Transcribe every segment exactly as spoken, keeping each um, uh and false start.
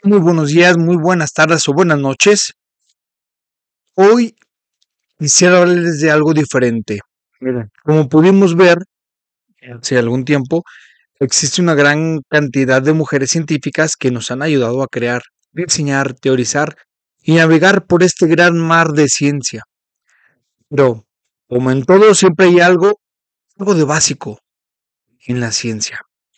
Muy buenos días, muy buenas tardes o buenas noches. Hoy quisiera hablarles de algo diferente. Miren, como pudimos ver hace algún tiempo, existe una gran cantidad de mujeres científicas que nos han ayudado a crear, diseñar, teorizar y navegar por este gran mar de ciencia. Pero, como en todo, siempre hay algo, algo de básico en la ciencia.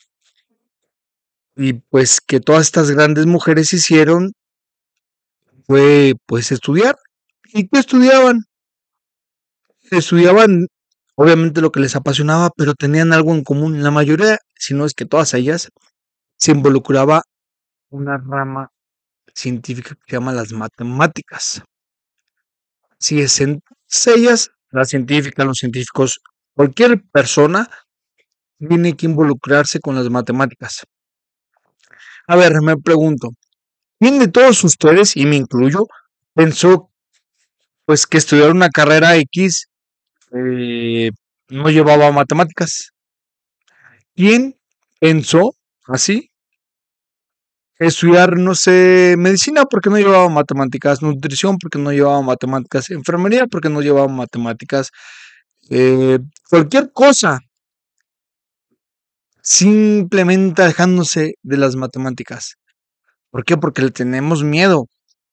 Y pues que todas estas grandes mujeres hicieron fue pues estudiar. ¿Y qué estudiaban? Estudiaban obviamente lo que les apasionaba, pero tenían algo en común. La mayoría, si no es que todas ellas, se involucraba una rama científica que se llama las matemáticas. Si es en todas ellas, las científicas, los científicos, cualquier persona tiene que involucrarse con las matemáticas. A ver, me pregunto, ¿quién de todos ustedes, y me incluyo, pensó pues que estudiar una carrera X eh, no llevaba matemáticas? ¿Quién pensó así? Estudiar, no sé, medicina porque no llevaba matemáticas, nutrición porque no llevaba matemáticas, enfermería porque no llevaba matemáticas, eh, cualquier cosa, simplemente alejándose de las matemáticas. ¿Por qué? Porque le tenemos miedo.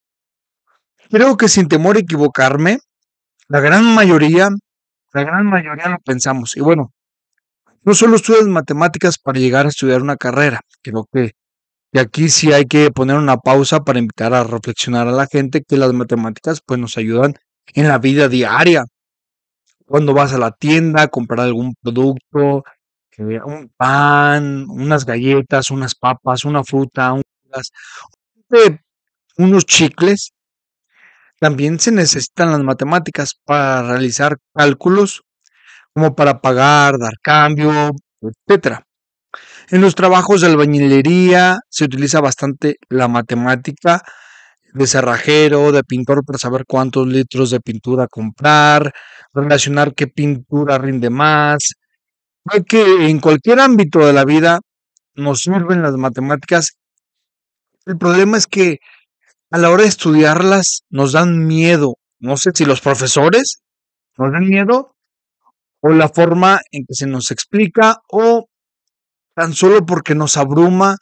Creo que sin temor a equivocarme, la gran mayoría, la gran mayoría lo pensamos. Y bueno, no solo estudias matemáticas para llegar a estudiar una carrera, creo que y aquí sí hay que poner una pausa para invitar a reflexionar a la gente que las matemáticas pues nos ayudan en la vida diaria. Cuando vas a la tienda a comprar algún producto, eh, un pan, unas galletas, unas papas, una fruta, unas- eh, unos chicles, también se necesitan las matemáticas para realizar cálculos como para pagar, dar cambio, etcétera. En los trabajos de albañilería se utiliza bastante la matemática de cerrajero, de pintor para saber cuántos litros de pintura comprar, relacionar qué pintura rinde más. Creo que en cualquier ámbito de la vida nos sirven las matemáticas. El problema es que a la hora de estudiarlas nos dan miedo. No sé si los profesores nos dan miedo o la forma en que se nos explica o tan solo porque nos abruma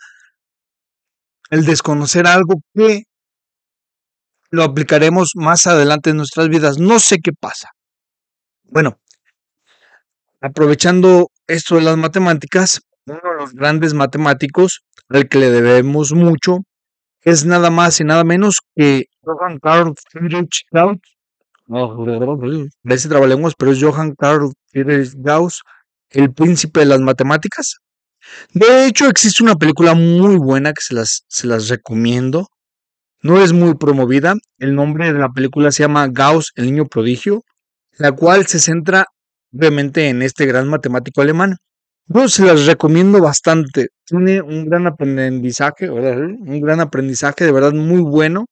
el desconocer algo que lo aplicaremos más adelante en nuestras vidas. No sé qué pasa. Bueno, aprovechando esto de las matemáticas, uno de los grandes matemáticos al que le debemos mucho es nada más y nada menos que Johann Carl Friedrich Gauss. Parece trabalenguas, pero es Johann Carl Friedrich Gauss, el príncipe de las matemáticas. De hecho, existe una película muy buena que se las, se las recomiendo. No es muy promovida. El nombre de la película se llama Gauss, el niño prodigio, la cual se centra obviamente en este gran matemático alemán. Yo se las recomiendo bastante. Tiene un gran aprendizaje, ¿verdad? Un gran aprendizaje, de verdad muy bueno.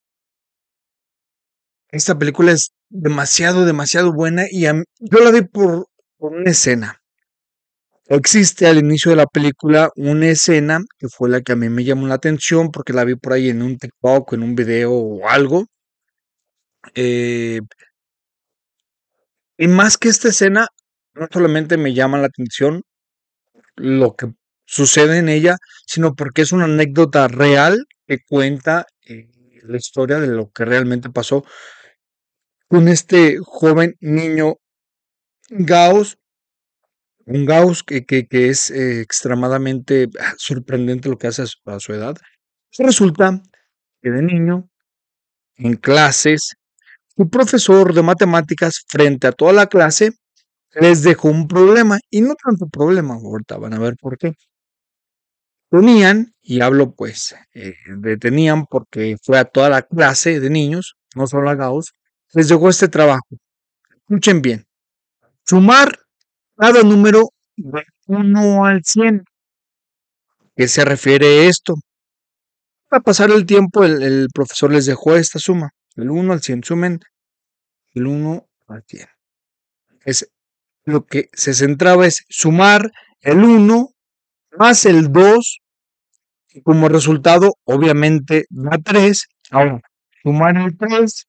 Esta película es demasiado, demasiado buena y a mí- yo la vi por, por una escena. Existe al inicio de la película una escena que fue la que a mí me llamó la atención porque la vi por ahí en un TikTok, en un video o algo. Eh, y más que esta escena, no solamente me llama la atención lo que sucede en ella, sino porque es una anécdota real que cuenta eh, la historia de lo que realmente pasó con este joven niño Gauss, un Gauss que, que, que es eh, extremadamente ah, sorprendente lo que hace a su, a su edad. Resulta que de niño, en clases, su profesor de matemáticas, frente a toda la clase, les dejó un problema, y no tanto problema, ahorita van a ver por qué. Tenían, y hablo pues eh, de tenían porque fue a toda la clase de niños, no solo a Gauss, les llegó este trabajo. Escuchen bien, sumar cada número de uno al cien. ¿Qué se refiere esto? Para pasar el tiempo, el, el profesor les dejó esta suma, el uno al cien. Sumen el uno al cien. Es lo que se centraba es sumar el uno más el dos Y como resultado, obviamente, da tres. Ahora, sumar el tres,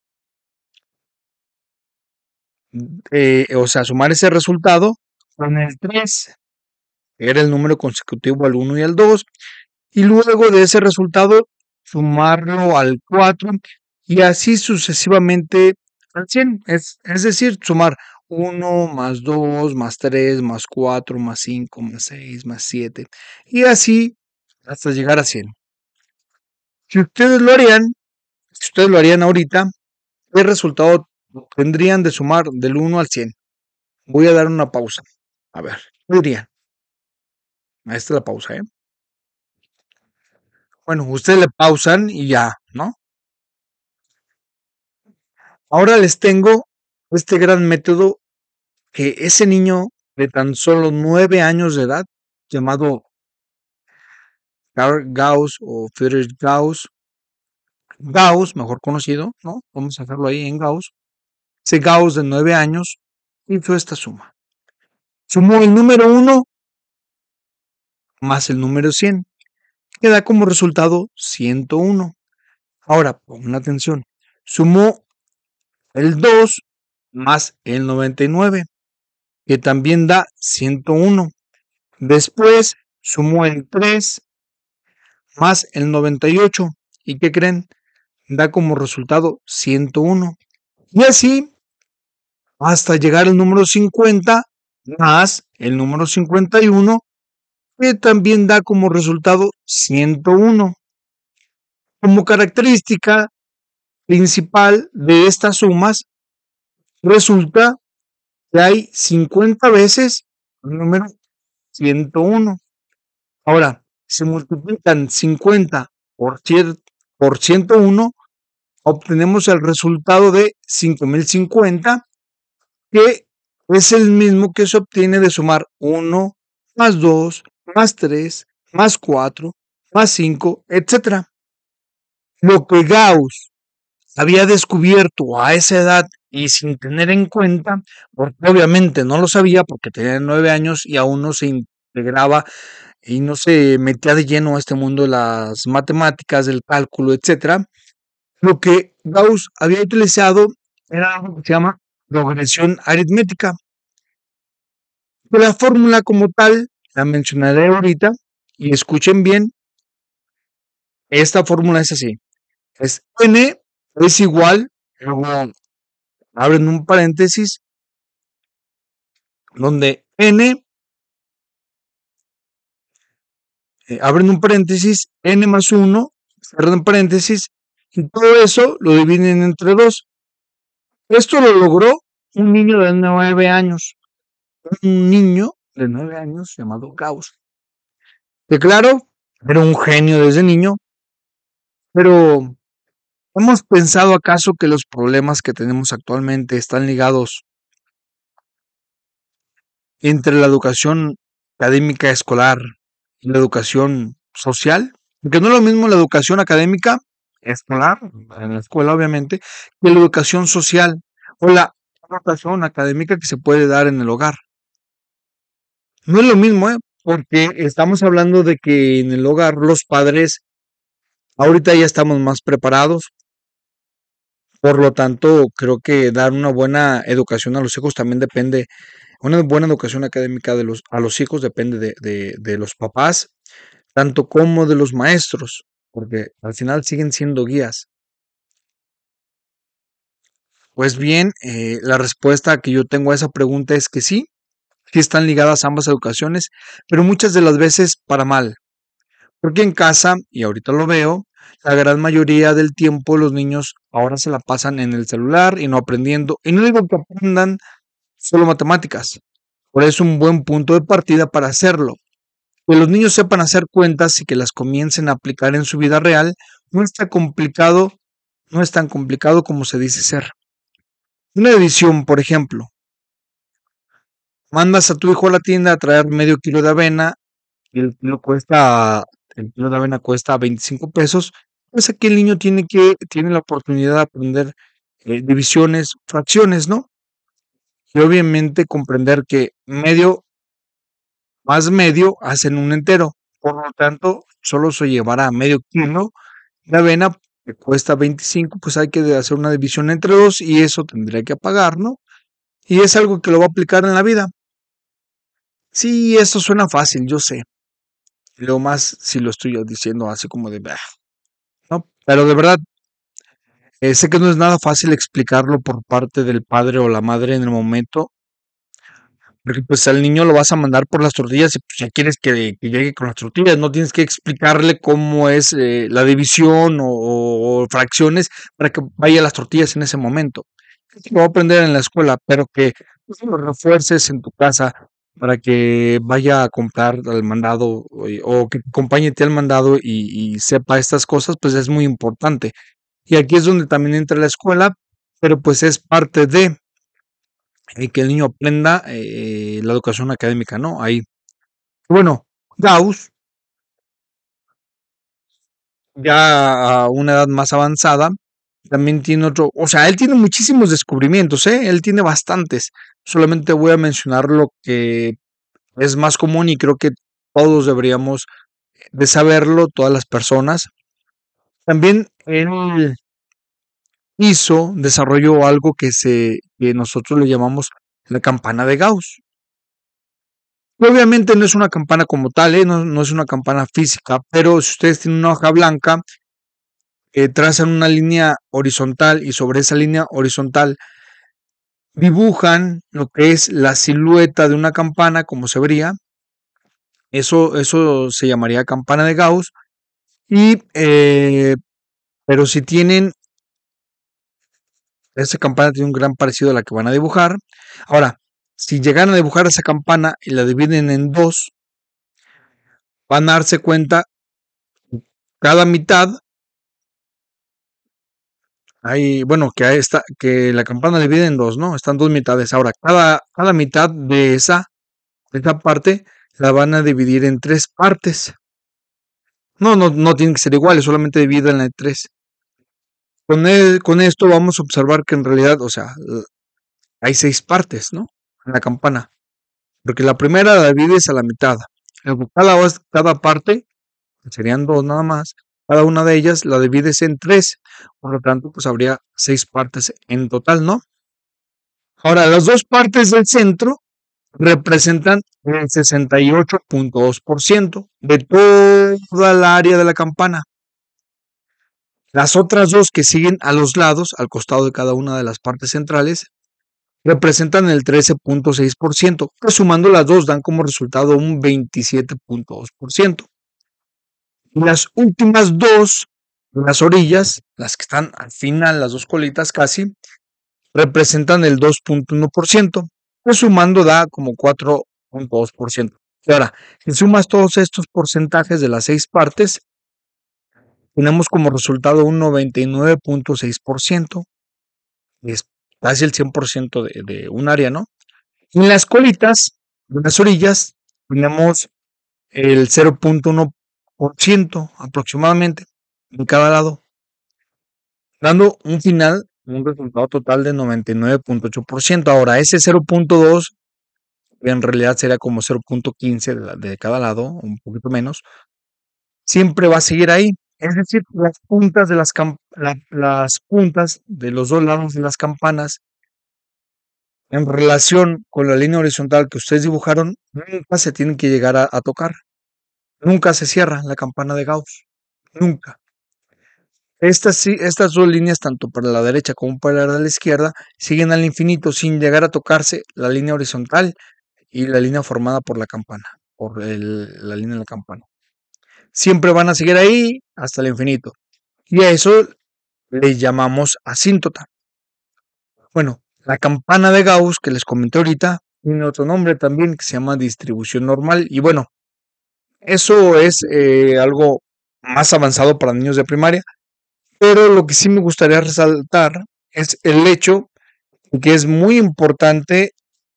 eh, o sea, sumar ese resultado con el tres, que era el número consecutivo al uno y al dos, y luego de ese resultado sumarlo al cuatro y así sucesivamente al cien. Es, es decir, sumar uno más dos más tres más cuatro más cinco más seis más siete y así hasta llegar a cien. Si ustedes lo harían, si ustedes lo harían ahorita, ¿qué resultado tendrían de sumar del uno al cien? Voy a dar una pausa. A ver, ¿qué dirían? Esta es la pausa, ¿eh? Bueno, ustedes le pausan y ya, ¿no? Ahora les tengo este gran método que ese niño de tan solo nueve años de edad, llamado Carl Gauss o Friedrich Gauss, Gauss, mejor conocido, ¿no? Vamos a hacerlo ahí en Gauss. Ese Gauss de nueve años hizo esta suma. Sumó el número uno más el número cien, que da como resultado ciento uno. Ahora, pongan atención, sumó el dos más el noventa y nueve, que también da ciento uno. Después sumó el tres más el noventa y ocho. ¿Y qué creen? Da como resultado ciento uno. Y así hasta llegar al número cincuenta más el número cincuenta y uno, que también da como resultado ciento uno. Como característica principal de estas sumas, resulta que hay cincuenta veces el número ciento uno. Ahora, si multiplican cincuenta por, por ciento uno, obtenemos el resultado de cinco mil cincuenta, que es el mismo que se obtiene de sumar uno más dos más tres más cuatro más cinco, etcétera. Lo que Gauss había descubierto a esa edad y sin tener en cuenta, porque obviamente no lo sabía porque tenía nueve años y aún no se integraba y no se metía de lleno a este mundo de las matemáticas, del cálculo, etcétera. Lo que Gauss había utilizado era algo que se llama progresión aritmética. La fórmula como tal la mencionaré ahorita y escuchen bien, esta fórmula es así, es n es igual, luego abren un paréntesis, donde n, eh, abren un paréntesis, n más uno, cierran paréntesis, y todo eso lo dividen entre dos. Esto lo logró un niño de nueve años, un niño de nueve años llamado Gauss. Que claro, era un genio desde niño, pero ¿hemos pensado acaso que los problemas que tenemos actualmente están ligados entre la educación académica escolar y la educación social? Porque no es lo mismo la educación académica escolar, en la escuela obviamente, que la educación social o la educación académica que se puede dar en el hogar. No es lo mismo, ¿eh? Porque estamos hablando de que en el hogar los padres ahorita ya estamos más preparados. Por lo tanto, creo que dar una buena educación a los hijos también depende, una buena educación académica de los, a los hijos depende de, de, de los papás, tanto como de los maestros, porque al final siguen siendo guías. Pues bien, eh, la respuesta que yo tengo a esa pregunta es que sí, sí están ligadas ambas educaciones, pero muchas de las veces para mal. Porque en casa, y ahorita lo veo, la gran mayoría del tiempo los niños ahora se la pasan en el celular y no aprendiendo. Y no digo que aprendan solo matemáticas, pero es un buen punto de partida para hacerlo. Que los niños sepan hacer cuentas y que las comiencen a aplicar en su vida real no está complicado, no es tan complicado como se dice ser. Una edición, por ejemplo, mandas a tu hijo a la tienda a traer medio kilo de avena y el kilo cuesta, el kilo de avena cuesta veinticinco pesos, pues aquí el niño tiene que, tiene la oportunidad de aprender eh, divisiones, fracciones, ¿no? Y obviamente comprender que medio más medio hacen un entero. Por lo tanto, solo se llevara medio kilo de avena que cuesta veinticinco, pues hay que hacer una división entre dos y eso tendría que pagar, ¿no? Y es algo que lo va a aplicar en la vida. Sí, esto suena fácil, yo sé. Lo más si lo estoy diciendo así como de, "Bah", ¿no? Pero de verdad, eh, sé que no es nada fácil explicarlo por parte del padre o la madre en el momento, porque pues al niño lo vas a mandar por las tortillas y pues ya quieres que, que llegue con las tortillas, no tienes que explicarle cómo es eh, la división o, o- o fracciones para que vaya a las tortillas en ese momento. Eso lo va a aprender en la escuela, pero que pues, lo refuerces en tu casa para que vaya a comprar al mandado o, o que acompáñete al mandado y, y sepa estas cosas, pues es muy importante. Y aquí es donde también entra la escuela, pero pues es parte de eh, que el niño aprenda eh, la educación académica, ¿no? Ahí. Bueno, Gauss, ya a una edad más avanzada, también tiene otro, o sea, él tiene muchísimos descubrimientos, ¿eh? Él tiene bastantes. Solamente voy a mencionar lo que es más común y creo que todos deberíamos de saberlo, todas las personas. También él hizo, desarrolló algo que se, que nosotros le llamamos la campana de Gauss. Obviamente no es una campana como tal, ¿eh? No, no es una campana física, pero si ustedes tienen una hoja blanca, eh, trazan una línea horizontal y sobre esa línea horizontal dibujan lo que es la silueta de una campana, como se vería. Eso, eso se llamaría campana de Gauss. Y, eh, pero si tienen, esa campana tiene un gran parecido a la que van a dibujar. Ahora, si llegan a dibujar esa campana y la dividen en dos, van a darse cuenta, cada mitad hay, bueno, que ahí está, que la campana divide en dos, ¿no? Están dos mitades. Ahora, cada, cada mitad de esa, de esa parte la van a dividir en tres partes. No, no, no tienen que ser iguales, solamente divídanla en tres. Con, e- con esto vamos a observar que en realidad, o sea, l- hay seis partes, ¿no? En la campana. Porque la primera la divides a la mitad. Luego, Cada, vez- cada parte, que serían dos nada más, cada una de ellas la divides en tres. Por lo tanto, pues habría seis partes en total, ¿no? Ahora, las dos partes del centro representan el sesenta y ocho punto dos por ciento de toda la área de la campana. Las otras dos que siguen a los lados, al costado de cada una de las partes centrales, representan el trece punto seis por ciento, que sumando las dos dan como resultado un veintisiete punto dos por ciento. Y las últimas dos, las orillas, las que están al final, las dos colitas casi, representan el dos punto uno por ciento, que sumando da como cuatro punto dos por ciento. Y ahora, si sumas todos estos porcentajes de las seis partes, tenemos como resultado un noventa y nueve punto seis por ciento, es casi el cien por ciento de, de un área, ¿no? Y en las colitas, en las orillas, tenemos el cero punto uno por ciento aproximadamente en cada lado, dando un final, un resultado total de noventa y nueve punto ocho por ciento. Ahora, ese cero punto dos, en realidad sería como cero punto quince de, la- de cada lado, un poquito menos, siempre va a seguir ahí. Es decir, las puntas de las, cam- la- las puntas de los dos lados de las campanas en relación con la línea horizontal que ustedes dibujaron, nunca se tienen que llegar a, a tocar. Nunca se cierra la campana de Gauss. Nunca. Estas, sí, estas dos líneas, tanto para la derecha como para la izquierda, siguen al infinito sin llegar a tocarse la línea horizontal y la línea formada por la campana, por el- la línea de la campana. Siempre van a seguir ahí hasta el infinito. Y a eso le llamamos asíntota. Bueno, la campana de Gauss que les comenté ahorita tiene otro nombre también que se llama distribución normal. Y bueno, eso es eh, algo más avanzado para niños de primaria, pero lo que sí me gustaría resaltar es el hecho de que es muy importante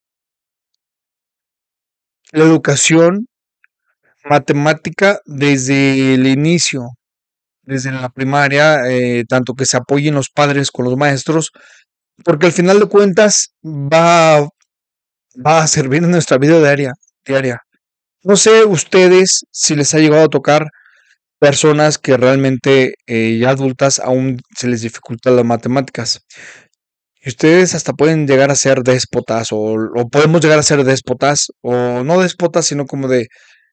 la educación matemática desde el inicio, desde la primaria, eh, tanto que se apoyen los padres con los maestros, porque al final de cuentas va, va a servir en nuestra vida diaria, diaria. No sé ustedes si les ha llegado a tocar personas que realmente eh, ya adultas aún se les dificulta las matemáticas. Y ustedes hasta pueden llegar a ser déspotas o, o podemos llegar a ser déspotas o no déspotas, sino como de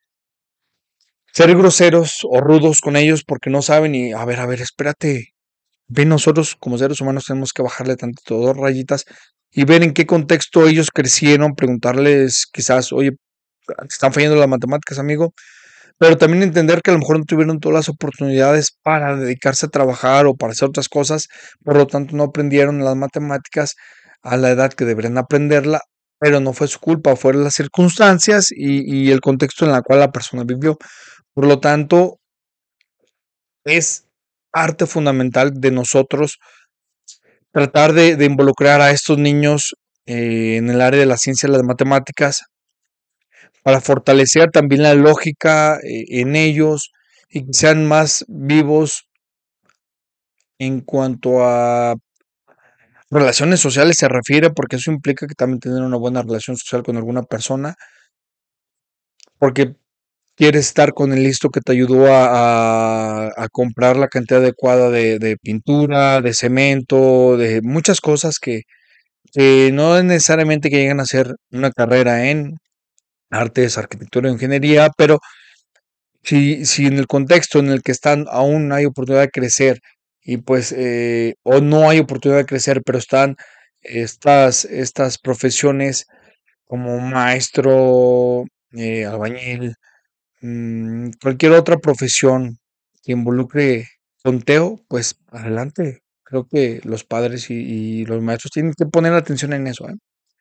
ser groseros o rudos con ellos porque no saben y a ver, a ver, espérate. Ven, nosotros como seres humanos tenemos que bajarle tantito dos rayitas y ver en qué contexto ellos crecieron, preguntarles quizás, oye, están fallando las matemáticas, amigo, pero también entender que a lo mejor no tuvieron todas las oportunidades para dedicarse a trabajar o para hacer otras cosas, por lo tanto no aprendieron las matemáticas a la edad que deberían aprenderla, pero no fue su culpa, fueron las circunstancias y, y el contexto en el cual la persona vivió. Por lo tanto, es parte fundamental de nosotros tratar de, de involucrar a estos niños eh, en el área de la ciencia y las matemáticas para fortalecer también la lógica eh, en ellos y que sean más vivos en cuanto a relaciones sociales se refiere, porque eso implica que también tener una buena relación social con alguna persona, porque quieres estar con el listo que te ayudó a, a- a comprar la cantidad adecuada de, de pintura, de cemento, de muchas cosas que, que no es necesariamente que lleguen a hacer una carrera en artes, arquitectura o ingeniería, pero si, si en el contexto en el que están aún hay oportunidad de crecer y pues eh, o no hay oportunidad de crecer, pero están estas, estas profesiones como maestro, eh, albañil, mm, cualquier otra profesión que involucre conteo, pues adelante. Creo que los padres y, y los maestros tienen que poner atención en eso, ¿eh?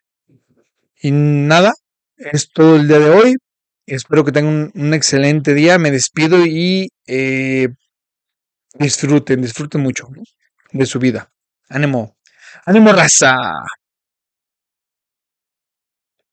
Y nada, es todo el día de hoy. Espero que tengan un, un excelente día. Me despido y eh, disfruten, disfruten mucho, ¿no? De su vida. Ánimo, ánimo, raza.